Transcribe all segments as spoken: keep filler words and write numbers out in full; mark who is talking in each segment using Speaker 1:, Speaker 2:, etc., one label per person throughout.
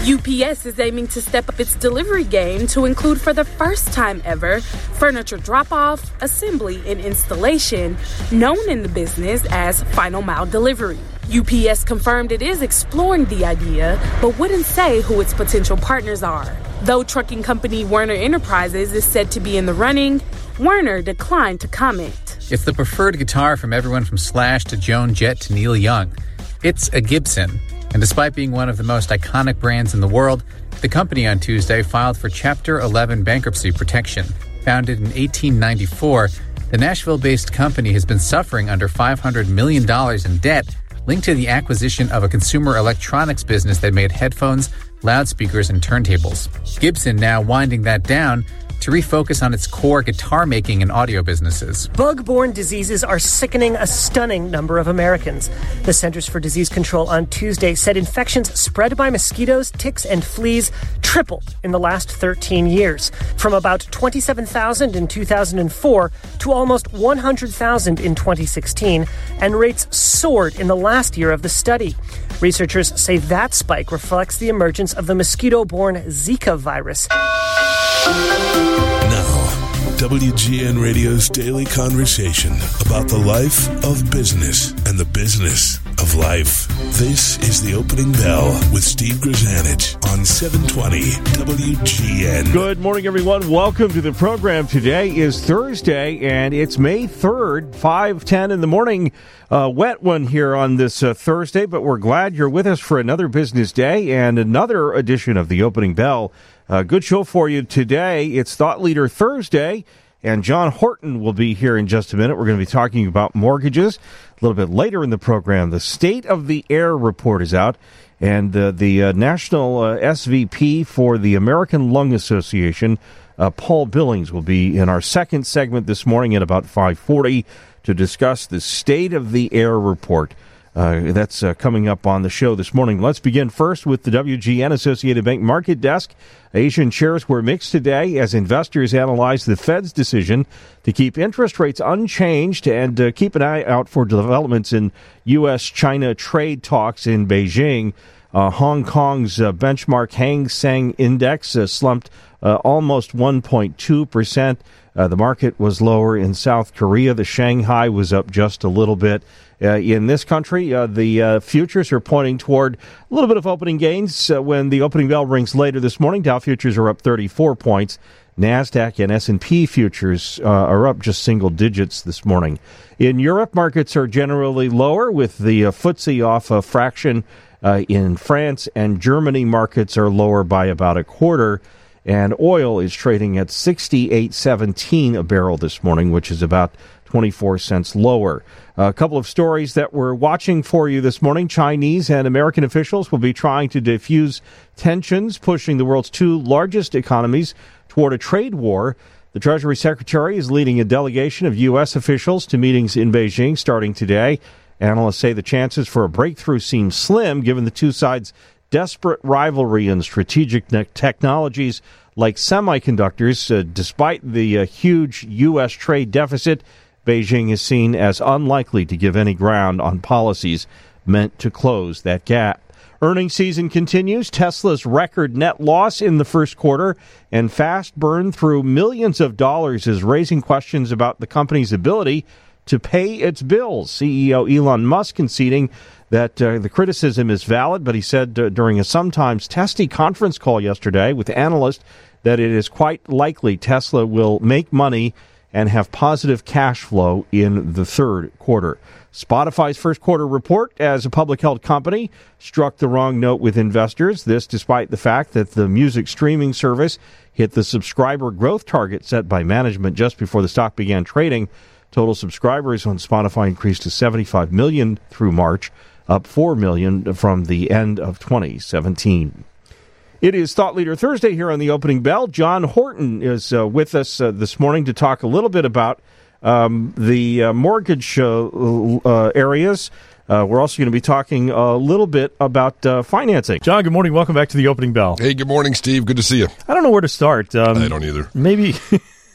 Speaker 1: U P S is aiming to step up its delivery game to include, for the first time ever, furniture drop-off, assembly, and installation, known in the business as final mile delivery. U P S confirmed it is exploring the idea, but wouldn't say who its potential partners are. Though trucking company Werner Enterprises is said to be in the running, Werner declined to comment.
Speaker 2: It's the preferred guitar from everyone from Slash to Joan Jett to Neil Young. It's a Gibson. And despite being one of the most iconic brands in the world, the company on Tuesday filed for Chapter eleven bankruptcy protection. Founded in eighteen ninety-four, the Nashville-based company has been suffering under five hundred million dollars in debt linked to the acquisition of a consumer electronics business that made headphones, loudspeakers, and turntables. Gibson now winding that down to refocus on its core guitar making and audio businesses.
Speaker 3: Bug-borne diseases are sickening a stunning number of Americans. The Centers for Disease Control on Tuesday said infections spread by mosquitoes, ticks, and fleas tripled in the last thirteen years, from about twenty-seven thousand in two thousand four to almost one hundred thousand in twenty sixteen, and rates soared in the last year of the study. Researchers say that spike reflects the emergence of the mosquito-borne Zika virus.
Speaker 4: Now, W G N Radio's daily conversation about the life of business and the business of life. This is The Opening Bell with Steve Grzanich on seven twenty W G N.
Speaker 5: Good morning, everyone. Welcome to the program. Today is Thursday, and it's May third, five ten in the morning. Uh, wet one here on this uh, Thursday, but we're glad you're with us for another business day and another edition of The Opening Bell. Uh, good show for you today. It's Thought Leader Thursday, and John Horton will be here in just a minute. We're going to be talking about mortgages a little bit later in the program. The State of the Air report is out, and uh, the uh, National uh, S V P for the American Lung Association, uh, Paul Billings, will be in our second segment this morning at about five forty to discuss the State of the Air report. Uh, that's uh, coming up on the show this morning. Let's begin first with the W G N Associated Bank Market Desk. Asian shares were mixed today as investors analyzed the Fed's decision to keep interest rates unchanged and uh, keep an eye out for developments in U S China trade talks in Beijing. Uh, Hong Kong's uh, benchmark Hang Seng Index uh, slumped uh, almost one point two percent. Uh, the market was lower in South Korea. The Shanghai was up just a little bit. Uh, in this country, uh, the uh, futures are pointing toward a little bit of opening gains. Uh, when the opening bell rings later this morning, Dow futures are up thirty-four points. NASDAQ and S and P futures uh, are up just single digits this morning. In Europe, markets are generally lower, with the uh, F T S E off a fraction. Uh, in France and Germany, markets are lower by about a quarter. And oil is trading at sixty-eight seventeen a barrel this morning, which is about twenty-four cents lower. A couple of stories that we're watching for you this morning. Chinese and American officials will be trying to defuse tensions, pushing the world's two largest economies toward a trade war. The Treasury Secretary is leading a delegation of U S officials to meetings in Beijing starting today. Analysts say the chances for a breakthrough seem slim, given the two sides' desperate rivalry in strategic technologies like semiconductors. Uh, despite the uh, huge U S trade deficit, Beijing is seen as unlikely to give any ground on policies meant to close that gap. Earnings season continues. Tesla's record net loss in the first quarter and fast burn through millions of dollars is raising questions about the company's ability to pay its bills. C E O Elon Musk conceding that uh, the criticism is valid, but he said uh, during a sometimes testy conference call yesterday with analysts that it is quite likely Tesla will make money and have positive cash flow in the third quarter. Spotify's first quarter report as a public held company struck the wrong note with investors. This despite the fact that the music streaming service hit the subscriber growth target set by management just before the stock began trading. Total subscribers on Spotify increased to seventy-five million through March, up four million from the end of twenty seventeen. It is Thought Leader Thursday here on the Opening Bell. John Horton is uh, with us uh, this morning to talk a little bit about um, the uh, mortgage uh, uh, areas. Uh, we're also going to be talking a little bit about uh, financing.
Speaker 6: John, good morning. Welcome back to the Opening Bell.
Speaker 7: Hey, good morning, Steve. Good to see you.
Speaker 6: I don't know where to start. Um,
Speaker 7: I don't either.
Speaker 6: Maybe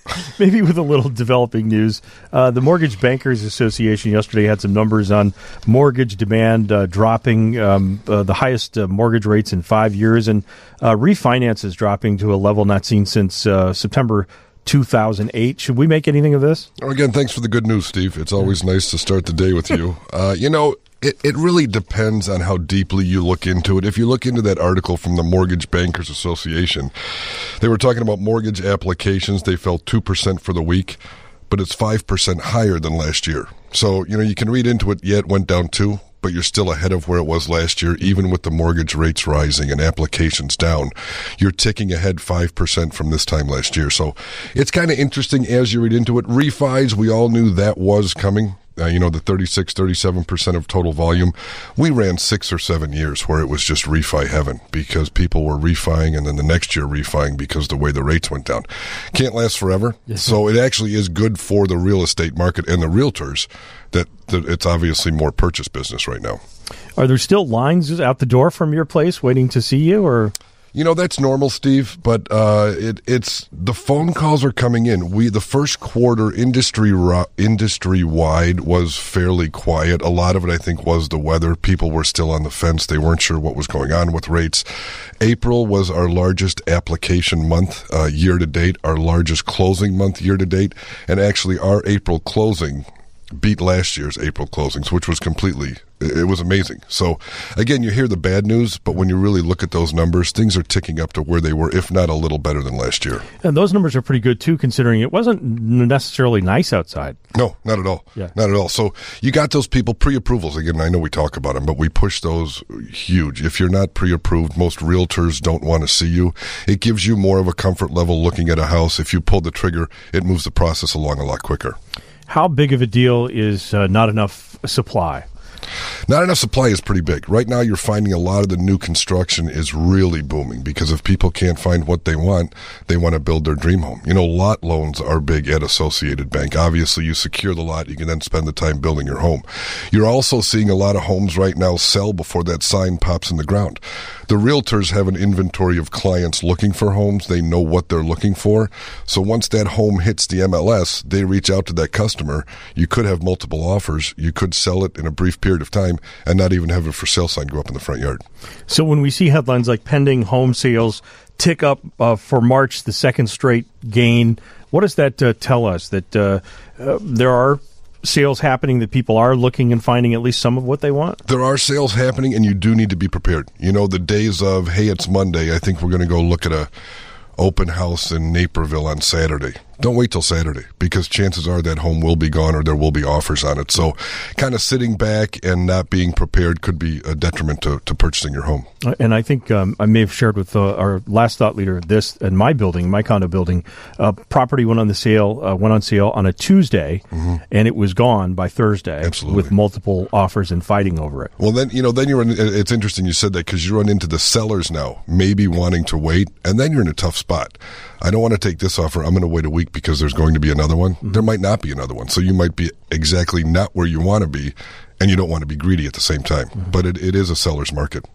Speaker 5: maybe with a little developing news. Uh, the Mortgage Bankers Association yesterday had some numbers on mortgage demand uh, dropping, um, uh, the highest uh, mortgage rates in five years, and uh, refinances dropping to a level not seen since uh, September two thousand eight. Should we make anything of this?
Speaker 6: Well, again, thanks for the good news, Steve. It's always nice to start the day with you. Uh, you know, It, it really depends on how deeply you look into it. If you look into that article from the Mortgage Bankers Association, they were talking about mortgage applications. They fell two percent for the week, but it's five percent higher than last year. So, you know, you can read into it, yeah, it went down two, but you're still ahead of where it was last year, even with the mortgage rates rising and applications down. You're ticking ahead five percent from this time last year. So it's kind of interesting as you read into it. Refis, we all knew that was coming. Uh, you know, the thirty-six, thirty-seven percent of total volume. We ran six or seven years where it was just refi heaven because people were refiing and then the next year refiing because the way the rates went down. Can't last forever. Yes, so it actually is good for the real estate market and the realtors that, that it's obviously more purchase business right now.
Speaker 5: Are there still lines out the door from your place waiting to see you, or...
Speaker 6: You know, that's normal, Steve, but uh, it, it's the phone calls are coming in. We the first quarter industry industry wide was fairly quiet. A lot of it, I think, was the weather. People were still on the fence. They weren't sure what was going on with rates. April was our largest application month uh, year to date, our largest closing month year to date, and actually our April closing beat last year's April closings, which was completely, it was amazing. So, again, you hear the bad news, but when you really look at those numbers, things are ticking up to where they were, if not a little better than last year.
Speaker 5: And those numbers are pretty good, too, considering it wasn't necessarily nice outside.
Speaker 6: No, not at all. Yeah. Not at all. So you got those people, pre-approvals. Again, I know we talk about them, but we push those huge. If you're not pre-approved, most realtors don't want to see you. It gives you more of a comfort level looking at a house. If you pull the trigger, it moves the process along a lot quicker.
Speaker 5: How big of a deal is uh, not enough supply?
Speaker 6: Not enough supply is pretty big. Right now, you're finding a lot of the new construction is really booming because if people can't find what they want, they want to build their dream home. You know, lot loans are big at Associated Bank. Obviously, you secure the lot, you can then spend the time building your home. You're also seeing a lot of homes right now sell before that sign pops in the ground. The realtors have an inventory of clients looking for homes. They know what they're looking for. So once that home hits the M L S, they reach out to that customer. You could have multiple offers. You could sell it in a brief period of time and not even have a for sale sign go up in the front yard.
Speaker 5: So when we see headlines like pending home sales tick up uh, for March, the second straight gain, what does that uh, tell us? That uh, uh, there are sales happening, that people are looking and finding at least some of what they want?
Speaker 6: There are sales happening, and you do need to be prepared. You know, the days of, hey, it's Monday, I think we're going to go look at a open house in Naperville on Saturday. Don't wait till Saturday because chances are that home will be gone or there will be offers on it. So kind of sitting back and not being prepared could be a detriment to, to purchasing your home.
Speaker 5: And I think um, I may have shared with uh, our last thought leader this in my building, my condo building, uh, property went on the sale, uh, went on sale on a Tuesday, mm-hmm. and it was gone by Thursday.
Speaker 6: Absolutely.
Speaker 5: With multiple offers and fighting over it.
Speaker 6: Well, then, you know, then you're in, it's interesting you said that because you run into the sellers now, maybe wanting to wait, and then you're in a tough spot. I don't want to take this offer. I'm going to wait a week because there's going to be another one. Mm-hmm. There might not be another one. So you might be exactly not where you want to be, and you don't want to be greedy at the same time. Mm-hmm. But it, it is a seller's market.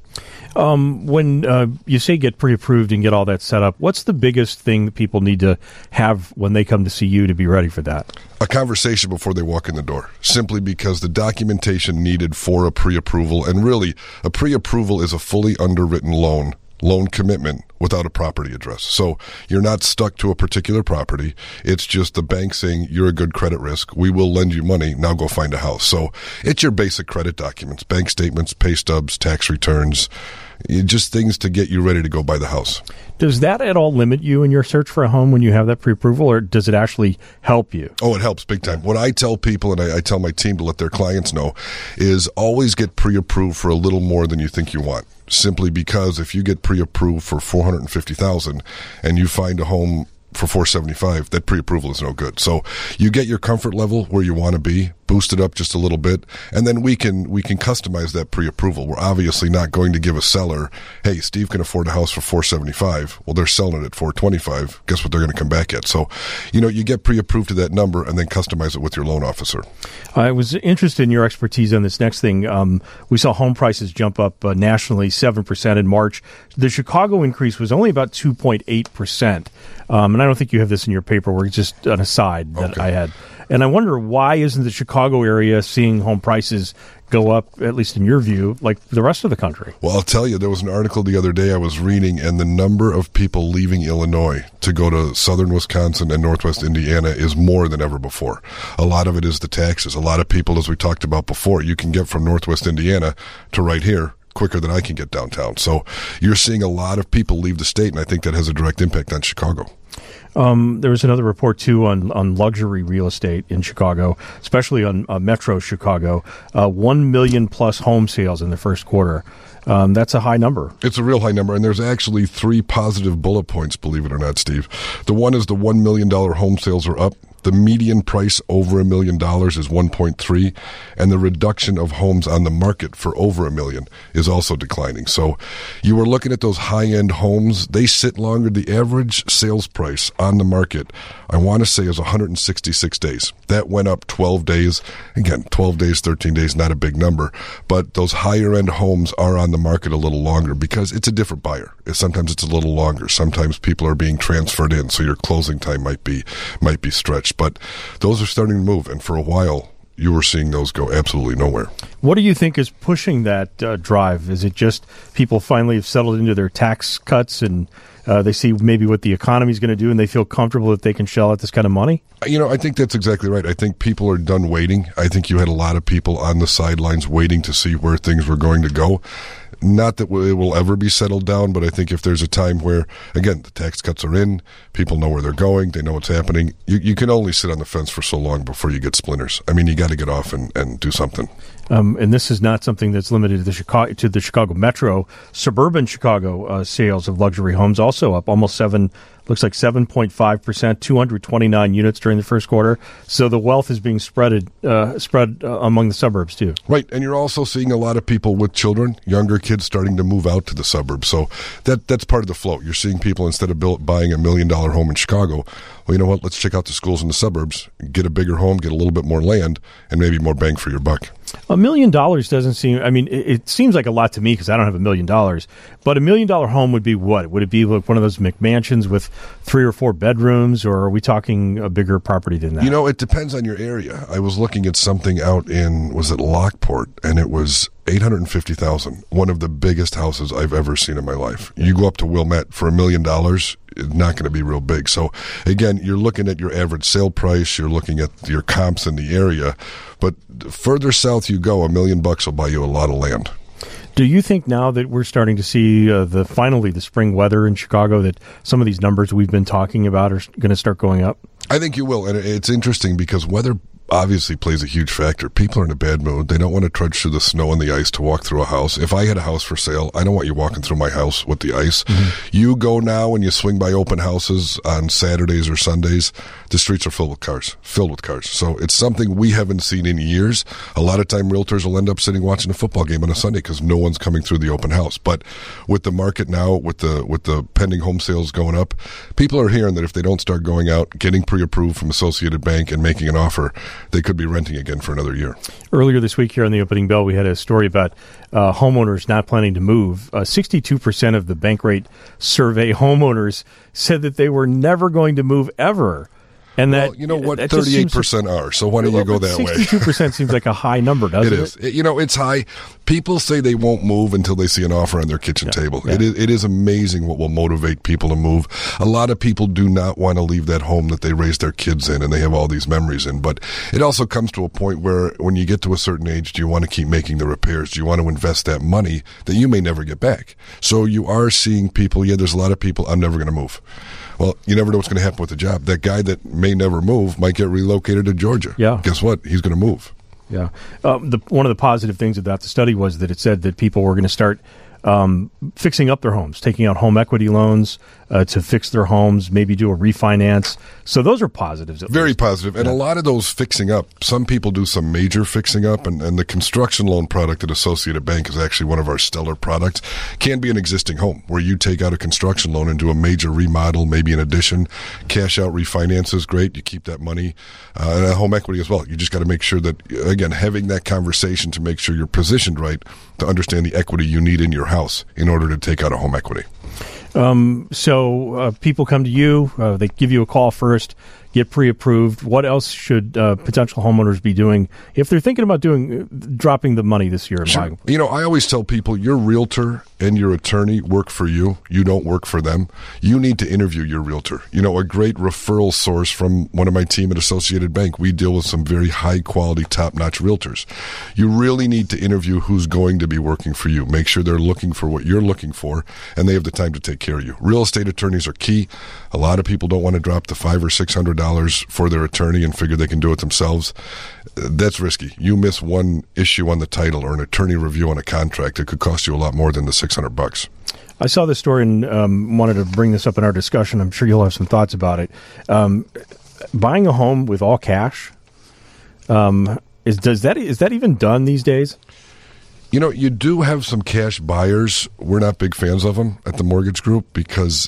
Speaker 5: Um, when uh, you say get pre-approved and get all that set up, what's the biggest thing that people need to have when they come to see you to be ready for that?
Speaker 6: A conversation before they walk in the door, simply because the documentation needed for a pre-approval, and really a pre-approval is a fully underwritten loan loan commitment without a property address. So you're not stuck to a particular property. It's just the bank saying you're a good credit risk. We will lend you money. Now go find a house. So it's your basic credit documents, bank statements, pay stubs, tax returns, just things to get you ready to go buy the house.
Speaker 5: Does that at all limit you in your search for a home when you have that pre-approval, or does it actually help you?
Speaker 6: Oh, it helps big time. What I tell people, and I, I tell my team to let their clients know, is always get pre-approved for a little more than you think you want. Simply because if you get pre-approved for four hundred fifty thousand dollars and you find a home for four hundred seventy-five thousand dollars, that pre-approval is no good. So you get your comfort level where you want to be, boost it up just a little bit, and then we can we can customize that pre-approval. We're obviously not going to give a seller, hey, Steve can afford a house for four seventy-five. Well, they're selling it at four twenty-five. Guess what they're going to come back at? So, you know, you get pre-approved to that number and then customize it with your loan officer.
Speaker 5: I was interested in your expertise on this next thing. Um, we saw home prices jump up uh, nationally seven percent in March. The Chicago increase was only about two point eight percent. Um, and I don't think you have this in your paperwork. It's just an aside that
Speaker 6: okay.
Speaker 5: I had. And I wonder, why isn't the Chicago area seeing home prices go up, at least in your view, like the rest of the country?
Speaker 6: Well, I'll tell you, there was an article the other day I was reading, and the number of people leaving Illinois to go to southern Wisconsin and northwest Indiana is more than ever before. A lot of it is the taxes. A lot of people, as we talked about before, you can get from northwest Indiana to right here quicker than I can get downtown. So you're seeing a lot of people leave the state, and I think that has a direct impact on Chicago.
Speaker 5: Um, there was another report, too, on, on luxury real estate in Chicago, especially on uh, Metro Chicago. Uh, One million plus home sales in the first quarter. Um, that's a high number.
Speaker 6: It's a real high number, and there's actually three positive bullet points, believe it or not, Steve. The one is the one million dollars home sales are up. The median price over a million dollars is one point three, and the reduction of homes on the market for over a million is also declining. So you were looking at those high-end homes. They sit longer. The average sales price on the market, I want to say, is one hundred sixty-six days. That went up twelve days. Again, twelve days, thirteen days, not a big number. But those higher-end homes are on the market a little longer because it's a different buyer. Sometimes it's a little longer. Sometimes people are being transferred in, so your closing time might be might be stretched. But those are starting to move, and for a while, you were seeing those go absolutely nowhere.
Speaker 5: What do you think is pushing that uh, drive? Is it just people finally have settled into their tax cuts and uh, they see maybe what the economy is going to do and they feel comfortable that they can shell out this kind of money?
Speaker 6: You know, I think that's exactly right. I think people are done waiting. I think you had a lot of people on the sidelines waiting to see where things were going to go. Not that it will ever be settled down, but I think if there's a time where, again, the tax cuts are in, people know where they're going, they know what's happening, you, you can only sit on the fence for so long before you get splinters. I mean, you got to get off and, and do something.
Speaker 5: Um, and this is not something that's limited to the Chicago, to the Chicago Metro. Suburban Chicago uh, sales of luxury homes also up almost seven, looks like seven point five percent, two hundred twenty-nine units during the first quarter. So the wealth is being spreaded, uh, spread uh, among the suburbs too.
Speaker 6: Right, and you're also seeing a lot of people with children, younger kids, starting to move out to the suburbs. So that that's part of the flow. You're seeing people, instead of build, buying a million dollar home in Chicago, well, you know what? Let's check out the schools in the suburbs, get a bigger home, get a little bit more land, and maybe more bang for your buck.
Speaker 5: A million dollars doesn't seem, I mean, it, it seems like a lot to me because I don't have a million dollars. But a million dollar home would be what? Would it be like one of those McMansions with three or four bedrooms, or are we talking a bigger property than that?
Speaker 6: You know, it depends on your area. I was looking at something out in, was it Lockport, and it was eight hundred fifty thousand dollars, one of the biggest houses I've ever seen in my life. You go up to Wilmette for a million dollars, it's not going to be real big. So, again, you're looking at your average sale price, you're looking at your comps in the area, but further south you go, a million bucks will buy you a lot of land.
Speaker 5: Do you think now that we're starting to see uh, the finally the spring weather in Chicago that some of these numbers we've been talking about are going to start going up?
Speaker 6: I think you will, and it's interesting because weather obviously plays a huge factor. People are in a bad mood. They don't want to trudge through the snow and the ice to walk through a house. If I had a house for sale, I don't want you walking through my house with the ice. Mm-hmm. You go now and you swing by open houses on Saturdays or Sundays, the streets are filled with cars, filled with cars. So it's something we haven't seen in years. A lot of time realtors will end up sitting watching a football game on a Sunday because no one's coming through the open house. But with the market now, with the with the pending home sales going up, people are hearing that if they don't start going out, getting pre-approved from Associated Bank and making an offer, they could be renting again for another year.
Speaker 5: Earlier this week here on the Opening Bell, we had a story about uh, homeowners not planning to move. Uh, sixty-two percent of the Bankrate survey homeowners said that they were never going to move ever. And
Speaker 6: well,
Speaker 5: that,
Speaker 6: you know what,
Speaker 5: that
Speaker 6: thirty-eight percent like, are, so why don't you go that way?
Speaker 5: sixty-two percent seems like a high number, doesn't it?
Speaker 6: It is. It, you know, it's high. People say they won't move until they see an offer on their kitchen yeah, table. Yeah. It is, it is amazing what will motivate people to move. A lot of people do not want to leave that home that they raised their kids in and they have all these memories in. But it also comes to a point where when you get to a certain age, do you want to keep making the repairs? Do you want to invest that money that you may never get back? So you are seeing people, yeah, there's a lot of people, I'm never going to move. Well, you never know what's going to happen with the job. That guy that may never move might get relocated to Georgia.
Speaker 5: Yeah.
Speaker 6: Guess what? He's going to move.
Speaker 5: Yeah. Um, the, one of the positive things about the study was that it said that people were going to start um, fixing up their homes, taking out home equity loans uh, to fix their homes, maybe do a refinance. So those are positives.
Speaker 6: Very
Speaker 5: least.
Speaker 6: positive. And
Speaker 5: yeah.
Speaker 6: a lot of those fixing up, some people do some major fixing up, and, and the construction loan product at Associated Bank is actually one of our stellar products. Can be an existing home where you take out a construction loan and do a major remodel, maybe an addition. Cash out refinance is great. You keep that money uh, and a home equity as well. You just got to make sure that, again, having that conversation to make sure you're positioned right to understand the equity you need in your house in order to take out a home equity.
Speaker 5: Um, so uh, people come to you, uh, they give you a call first, get pre-approved. What else should uh, potential homeowners be doing if they're thinking about doing dropping the money this year?
Speaker 6: Sure. You know, I always tell people your realtor and your attorney work for you. You don't work for them. You need to interview your realtor. You know, a great referral source from one of my team at Associated Bank. We deal with some very high-quality, top-notch realtors. You really need to interview who's going to be working for you. Make sure they're looking for what you're looking for, and they have the time to take care of you. Real estate attorneys are key. A lot of people don't want to drop the five or six hundred dollars for their attorney and figure they can do it themselves. That's risky. You miss one issue on the title or an attorney review on a contract, it could cost you a lot more than the six hundred bucks.
Speaker 5: I saw this story and um, wanted to bring this up in our discussion. I'm sure you'll have some thoughts about it. Um, buying a home with all cash, um, is does that is that even done these days?
Speaker 6: You know, you do have some cash buyers. We're not big fans of them at the mortgage group because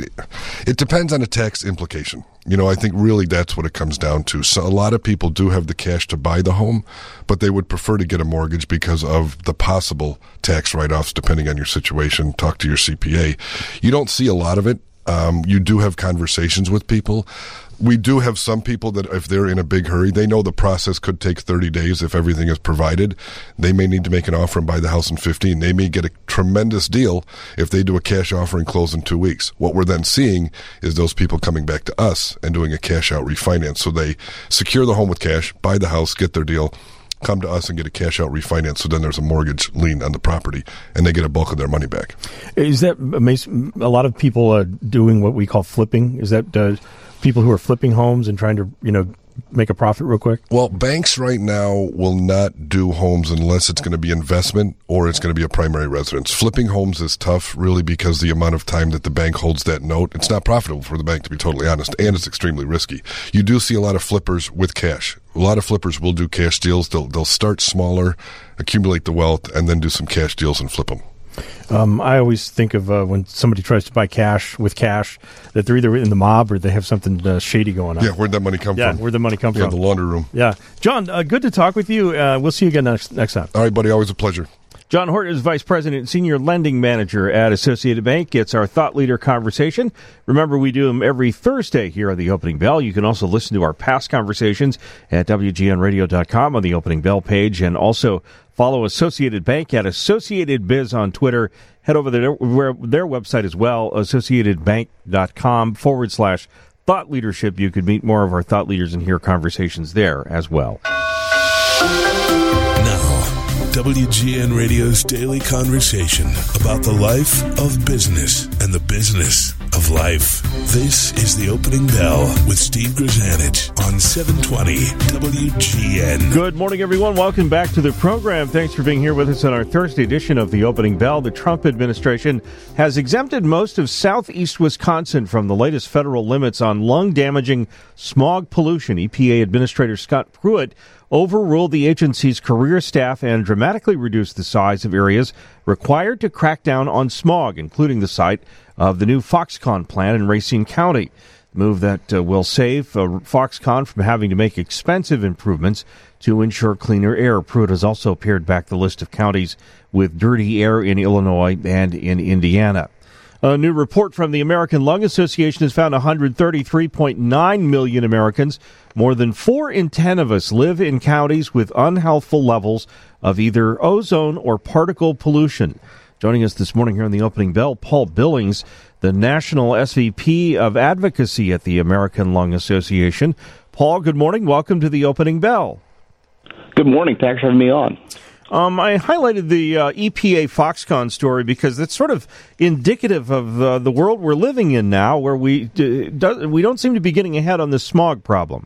Speaker 6: it depends on the tax implication. You know, I think really that's what it comes down to. So a lot of people do have the cash to buy the home, but they would prefer to get a mortgage because of the possible tax write-offs depending on your situation. Talk to your C P A. You don't see a lot of it. Um, you do have conversations with people. We do have some people that if they're in a big hurry, they know the process could take thirty days if everything is provided. They may need to make an offer and buy the house in fifteen. They may get a tremendous deal if they do a cash offer and close in two weeks. What we're then seeing is those people coming back to us and doing a cash out refinance. So they secure the home with cash, buy the house, get their deal, come to us and get a cash out refinance. So then there's a mortgage lien on the property and they get a bulk of their money back.
Speaker 5: Is that amazing? A lot of people uh, doing what we call flipping? Is that uh, people who are flipping homes and trying to, you know, make a profit real quick?
Speaker 6: Well, banks right now will not do homes unless it's going to be investment or it's going to be a primary residence. Flipping homes is tough really because the amount of time that the bank holds that note, it's not profitable for the bank to be totally honest, and it's extremely risky. You do see a lot of flippers with cash. A lot of flippers will do cash deals. They'll, they'll start smaller, accumulate the wealth, and then do some cash deals and flip them.
Speaker 5: Um, I always think of uh, when somebody tries to buy cash with cash that they're either in the mob or they have something uh, shady going on.
Speaker 6: Yeah, where'd that money come
Speaker 5: yeah,
Speaker 6: from?
Speaker 5: Yeah, where'd the money come
Speaker 6: yeah,
Speaker 5: from?
Speaker 6: Yeah, the laundry room.
Speaker 5: Yeah. John, uh, good to talk with you. Uh, we'll see you again next, next time.
Speaker 6: All right, buddy. Always a pleasure.
Speaker 5: John Horton is Vice President and Senior Lending Manager at Associated Bank. It's our Thought Leader Conversation. Remember, we do them every Thursday here on the Opening Bell. You can also listen to our past conversations at W G N radio dot com on the Opening Bell page, and also follow Associated Bank at Associated Biz on Twitter. Head over to their, their website as well, associated bank dot com forward slash thought leadership. You could meet more of our thought leaders and hear conversations there as well.
Speaker 4: Now, W G N Radio's daily conversation about the life of business and the business of life. This is the Opening Bell with Steve Grzanich on seven twenty W G N.
Speaker 5: Good morning, everyone. Welcome back to the program. Thanks for being here with us on our Thursday edition of the Opening Bell. The Trump administration has exempted most of southeast Wisconsin from the latest federal limits on lung-damaging smog pollution. E P A Administrator Scott Pruitt overruled the agency's career staff and dramatically reduced the size of areas required to crack down on smog, including the site of the new Foxconn plant in Racine County. The move that uh, will save uh, Foxconn from having to make expensive improvements to ensure cleaner air. Pruitt has also pared back the list of counties with dirty air in Illinois and in Indiana. A new report from the American Lung Association has found one hundred thirty-three point nine million Americans. More than four in ten of us live in counties with unhealthful levels of either ozone or particle pollution. Joining us this morning here on the Opening Bell, Paul Billings, the National S V P of Advocacy at the American Lung Association. Paul, good morning. Welcome to the Opening Bell.
Speaker 7: Good morning. Thanks for having me on.
Speaker 5: Um, I highlighted the uh, E P A Foxconn story because it's sort of indicative of uh, the world we're living in now, where we do, do, we don't seem to be getting ahead on the smog problem.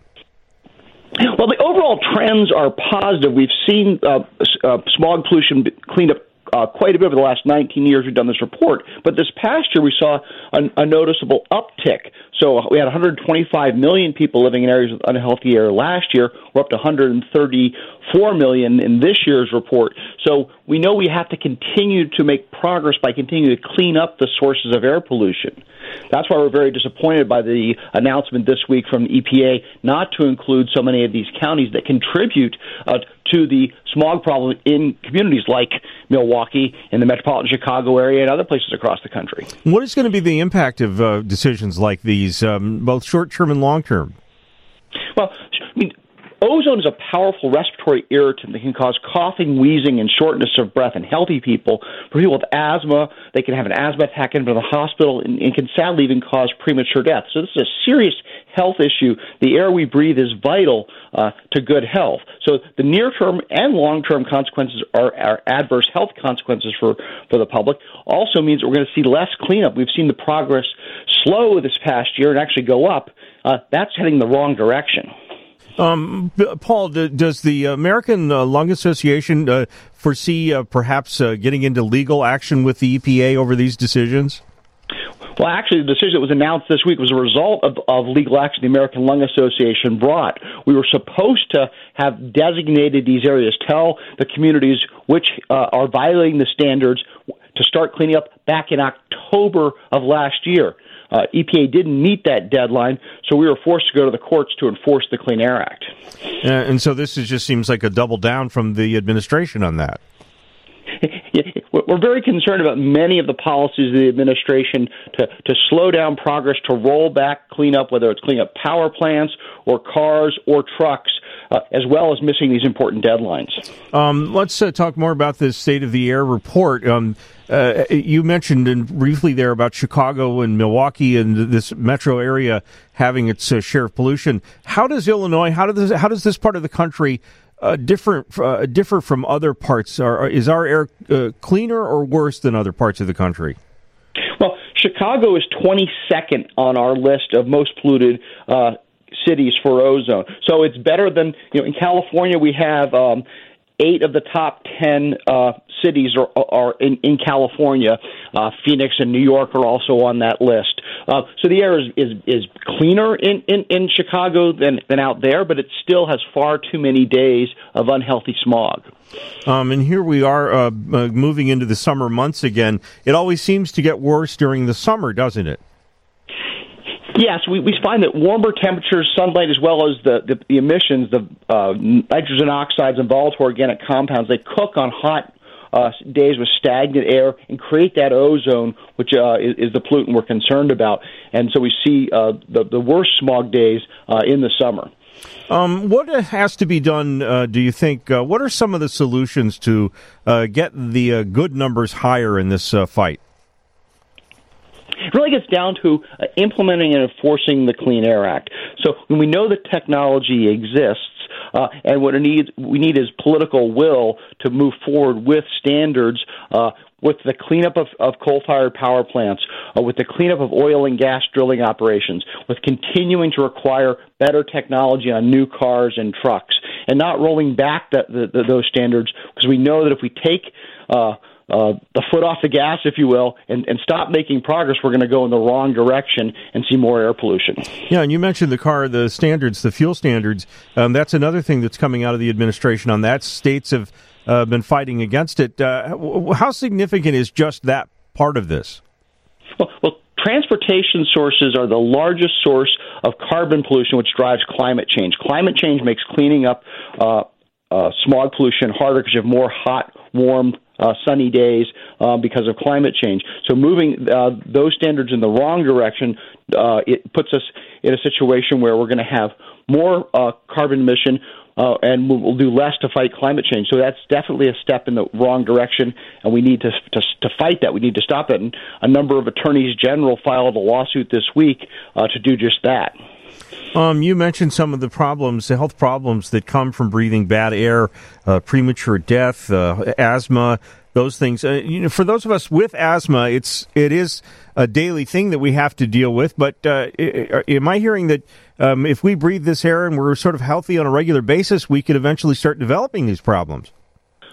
Speaker 7: Well, the overall trends are positive. We've seen uh, uh, smog pollution cleaned up uh, quite a bit over the last nineteen years we've done this report. But this past year we saw a, a noticeable uptick. So we had one hundred twenty-five million people living in areas with unhealthy air last year. We're up to one hundred thirty-four million in this year's report. So we know we have to continue to make progress by continuing to clean up the sources of air pollution. That's why we're very disappointed by the announcement this week from the E P A not to include so many of these counties that contribute uh, to the smog problem in communities like Milwaukee, in the metropolitan Chicago area, and other places across the country.
Speaker 5: What is going to be the impact of uh, decisions like these, um, both short-term and long-term?
Speaker 7: Well, I mean, ozone is a powerful respiratory irritant that can cause coughing, wheezing, and shortness of breath in healthy people. For people with asthma, they can have an asthma attack, into the hospital, and, and can sadly even cause premature death. So this is a serious health issue. The air we breathe is vital uh, to good health. So the near-term and long-term consequences are, are adverse health consequences for, for the public. Also means that we're going to see less cleanup. We've seen the progress slow this past year and actually go up. Uh, that's heading the wrong direction.
Speaker 5: Um, Paul, d- does the American uh, Lung Association uh, foresee uh, perhaps uh, getting into legal action with the E P A over these decisions?
Speaker 7: Well, actually, the decision that was announced this week was a result of, of legal action the American Lung Association brought. We were supposed to have designated these areas, tell the communities which uh, are violating the standards to start cleaning up back in October of last year. Uh, E P A didn't meet that deadline, so we were forced to go to the courts to enforce the Clean Air Act.
Speaker 5: Uh, and so this is, just seems like a double down from the administration on that.
Speaker 7: We're very concerned about many of the policies of the administration to, to slow down progress, to roll back cleanup, whether it's cleaning up power plants or cars or trucks, uh, as well as missing these important deadlines.
Speaker 5: Um, let's uh, talk more about this State of the Air report. Um, uh, you mentioned in, briefly there about Chicago and Milwaukee and this metro area having its uh, share of pollution. How does Illinois, how does, how does this part of the country Uh, different, uh, differ from other parts? Are, is our air uh, cleaner or worse than other parts of the country?
Speaker 7: Well, Chicago is twenty-second on our list of most polluted uh, cities for ozone. So it's better than, you know, in California we have um, eight of the top ten uh, cities are, are in, in California. Uh, Phoenix and New York are also on that list. Uh, so the air is, is, is cleaner in, in, in Chicago than, than out there, but it still has far too many days of unhealthy smog.
Speaker 5: Um, and here we are uh, uh, moving into the summer months again. It always seems to get worse during the summer, doesn't it?
Speaker 7: Yes, we, we find that warmer temperatures, sunlight, as well as the, the, the emissions, the uh, nitrogen oxides and volatile organic compounds, they cook on hot uh, days with stagnant air and create that ozone, which uh, is, is the pollutant we're concerned about. And so we see uh, the, the worst smog days uh, in the summer.
Speaker 5: Um, what has to be done, uh, do you think? Uh, what are some of the solutions to uh, get the uh, good numbers higher in this uh, fight?
Speaker 7: It really gets down to uh, implementing and enforcing the Clean Air Act. So when we know that technology exists, uh, and what it needs, we need is political will to move forward with standards, uh, with the cleanup of, of coal-fired power plants, uh, with the cleanup of oil and gas drilling operations, with continuing to require better technology on new cars and trucks, and not rolling back the, the, the, those standards, because we know that if we take uh, Uh, the foot off the gas, if you will, and, and stop making progress, we're going to go in the wrong direction and see more air pollution.
Speaker 5: Yeah, and you mentioned the car, the standards, the fuel standards. Um, that's another thing that's coming out of the administration on that. States have uh, been fighting against it. Uh, how significant is just that part of this?
Speaker 7: Well, well, transportation sources are the largest source of carbon pollution, which drives climate change. Climate change makes cleaning up uh, uh, smog pollution harder because you have more hot, warm, Uh, sunny days uh, because of climate change. So moving uh, those standards in the wrong direction, uh, it puts us in a situation where we're going to have more uh, carbon emission uh, and we'll do less to fight climate change. So that's definitely a step in the wrong direction, and we need to to, to fight that. We need to stop it. And a number of attorneys general filed a lawsuit this week uh, to do just that.
Speaker 5: Um, you mentioned some of the problems, the health problems that come from breathing bad air, uh, premature death, uh, asthma, those things. Uh, you know, for those of us with asthma, it's it is a daily thing that we have to deal with. But uh, am I hearing that um, if we breathe this air and we're sort of healthy on a regular basis, we could eventually start developing these problems?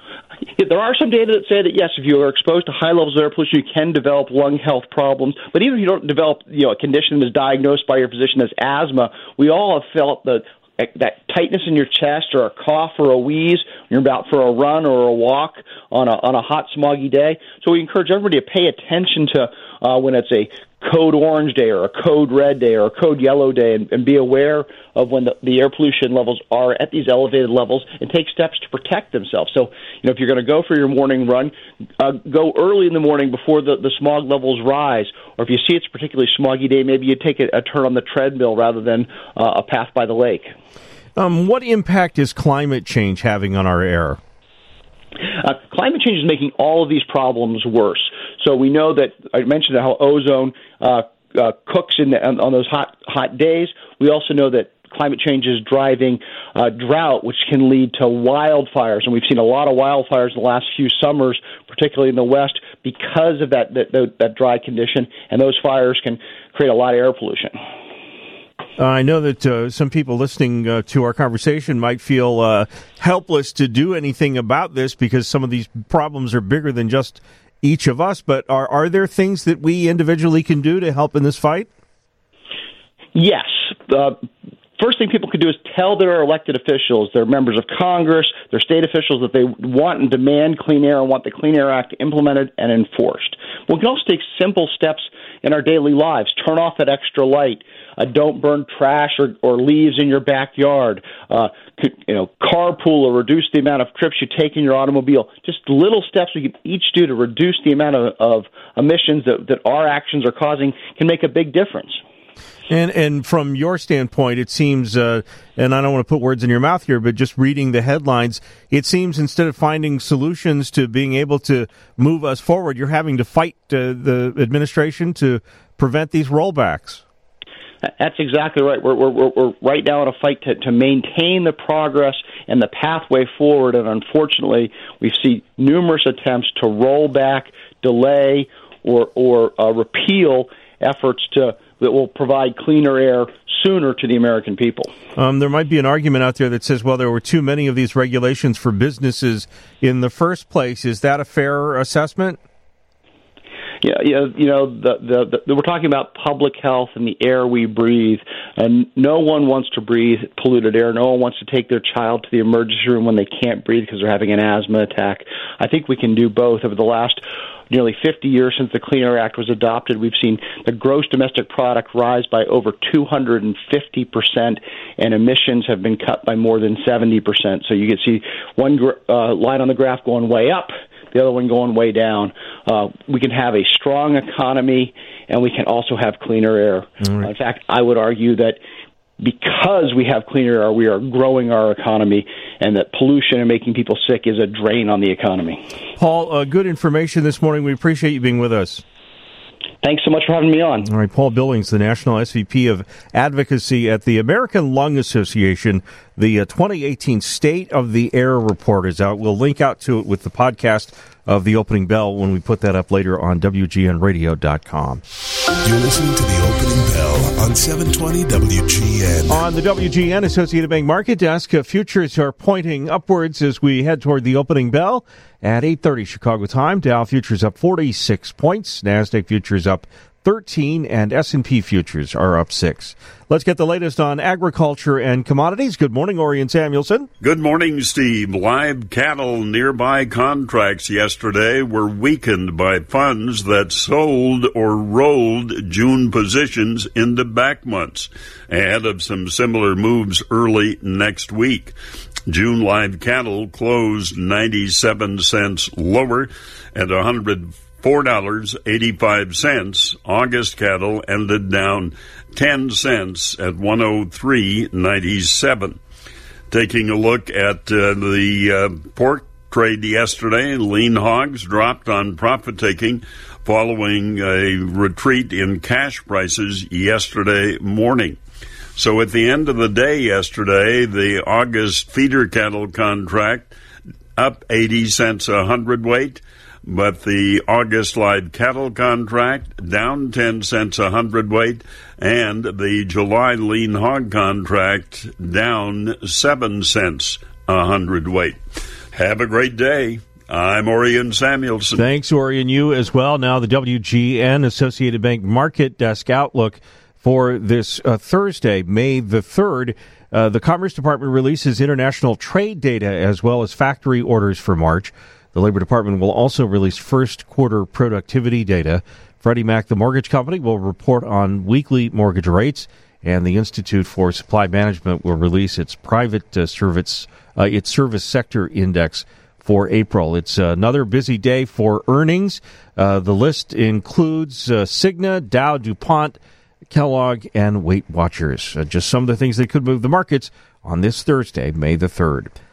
Speaker 7: There are some data that say that, yes, if you are exposed to high levels of air pollution, you can develop lung health problems. But even if you don't develop, you know, a condition that is diagnosed by your physician as asthma, we all have felt the that tightness in your chest or a cough or a wheeze when you're about for a run or a walk on a on a hot, smoggy day. So we encourage everybody to pay attention to uh, when it's a code orange day or a code red day or a code yellow day, and, and be aware of when the, the air pollution levels are at these elevated levels and take steps to protect themselves. So, you know, if you're going to go for your morning run, uh, go early in the morning before the, the smog levels rise. Or if you see it's a particularly smoggy day, maybe you take a, a turn on the treadmill rather than uh, a path by the lake.
Speaker 5: Um, what impact is climate change having on our air?
Speaker 7: Uh, climate change is making all of these problems worse. So we know that I mentioned how ozone uh, uh, cooks in the, on, on those hot hot days. We also know that climate change is driving uh, drought, which can lead to wildfires, and we've seen a lot of wildfires in the last few summers, particularly in the West, because of that that, that, that dry condition. And those fires can create a lot of air pollution.
Speaker 5: Uh, I know that uh, some people listening uh, to our conversation might feel uh, helpless to do anything about this because some of these problems are bigger than just each of us. But are, are there things that we individually can do to help in this fight?
Speaker 7: Yes. Uh, first thing people can do is tell their elected officials, their members of Congress, their state officials, that they want and demand clean air and want the Clean Air Act implemented and enforced. We can also take simple steps in our daily lives. Turn off that extra light. Uh, don't burn trash or, or leaves in your backyard. Uh, you know, carpool or reduce the amount of trips you take in your automobile. Just little steps we can each do to reduce the amount of, of emissions that, that our actions are causing can make a big difference.
Speaker 5: And and from your standpoint, it seems, uh, and I don't want to put words in your mouth here, but just reading the headlines, it seems instead of finding solutions to being able to move us forward, you're having to fight uh, the administration to prevent these rollbacks.
Speaker 7: That's exactly right. We're, we're, we're right now in a fight to, to maintain the progress and the pathway forward, and unfortunately, we see numerous attempts to roll back, delay, or, or uh, repeal efforts to that will provide cleaner air sooner to the American people.
Speaker 5: Um, there might be an argument out there that says, well, there were too many of these regulations for businesses in the first place. Is that a fair assessment?
Speaker 7: Yeah, yeah, you know, the, the, the, we're talking about public health and the air we breathe, and no one wants to breathe polluted air. No one wants to take their child to the emergency room when they can't breathe because they're having an asthma attack. I think we can do both. Over the last nearly fifty years since the Clean Air Act was adopted, we've seen the gross domestic product rise by over two hundred fifty percent, and emissions have been cut by more than seventy percent. So you can see one uh, line on the graph going way up, the other one going way down. Uh, we can have a strong economy, and we can also have cleaner air. Right. Uh, in fact, I would argue that because we have cleaner air, we are growing our economy, and that pollution and making people sick is a drain on the economy.
Speaker 5: Paul, uh, good information this morning. We appreciate you being with us.
Speaker 7: Thanks so much for having me on.
Speaker 5: All right, Paul Billings, the National S V P of Advocacy at the American Lung Association. The uh, twenty eighteen State of the Air Report is out. We'll link out to it with the podcast of The Opening Bell when we put that up later on W G N radio dot com.
Speaker 4: You're listening to The Opening Bell on seven twenty W G N.
Speaker 5: On the W G N Associated Bank Market Desk, uh, futures are pointing upwards as we head toward the opening bell at eight thirty Chicago time. Dow futures up forty-six points. NASDAQ futures up thirteen, and S and P futures are up six. Let's get the latest on agriculture and commodities. Good morning, Orion Samuelson.
Speaker 8: Good morning, Steve. Live cattle nearby contracts yesterday were weakened by funds that sold or rolled June positions into back months, ahead of some similar moves early next week. June live cattle closed ninety-seven cents lower at one hundred four dollars and eighty-five cents. August cattle ended down ten cents at one hundred three dollars and ninety-seven cents. Taking a look at uh, the uh, pork trade yesterday, lean hogs dropped on profit-taking following a retreat in cash prices yesterday morning. So at the end of the day yesterday, the August feeder cattle contract up eighty cents a hundredweight, but the August live cattle contract down ten cents a hundredweight, and the July lean hog contract down seven cents a hundredweight. Have a great day. I'm Orion Samuelson.
Speaker 5: Thanks, Orion. You as well. Now the W G N Associated Bank Market Desk Outlook for this uh, Thursday, May the third. Uh, the Commerce Department releases international trade data as well as factory orders for March. The Labor Department will also release first quarter productivity data. Freddie Mac, the mortgage company, will report on weekly mortgage rates, and the Institute for Supply Management will release its private uh, service, uh, its service sector index for April. It's another busy day for earnings. Uh, the list includes uh, Cigna, Dow, DuPont, Kellogg, and Weight Watchers. Uh, just some of the things that could move the markets on this Thursday, May the third.